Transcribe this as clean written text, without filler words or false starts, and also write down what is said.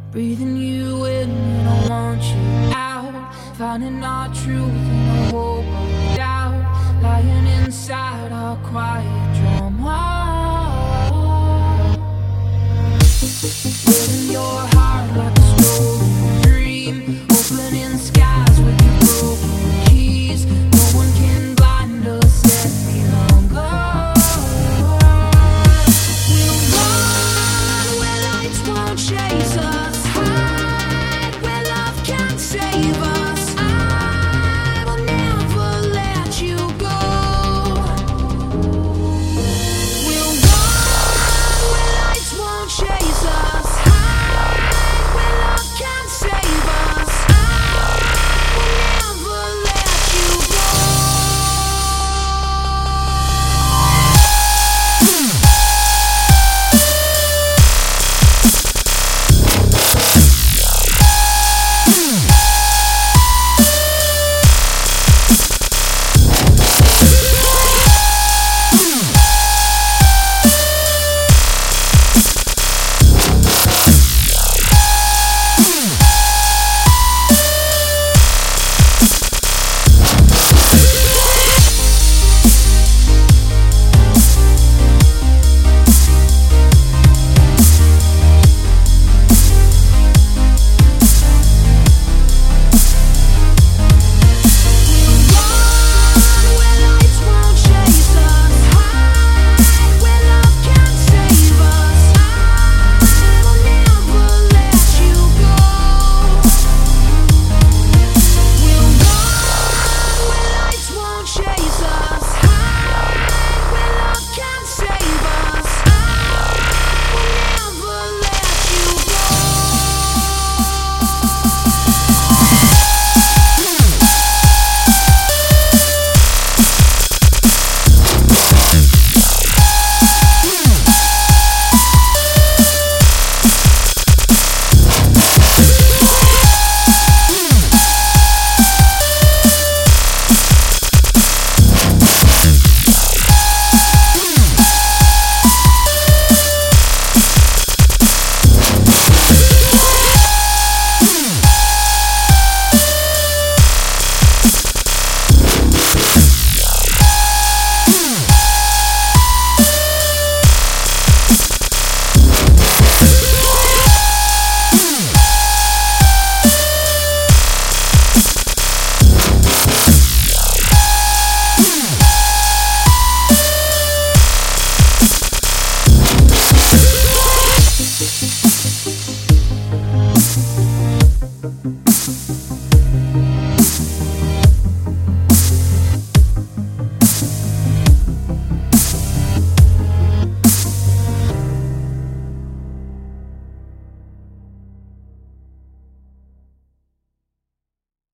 Breathing you in when I want you out. Finding our truth in a whole of doubt. Lying inside our quiet drama. Filling your heart like a stolen dream. Opening skies with your broken keys. No one can blind us any longer. We'll run where lights won't chase us. Hide where love can't save us. I will never let you go. We'll run where lights won't chase us. Hide where love can't save us. I will never let you go.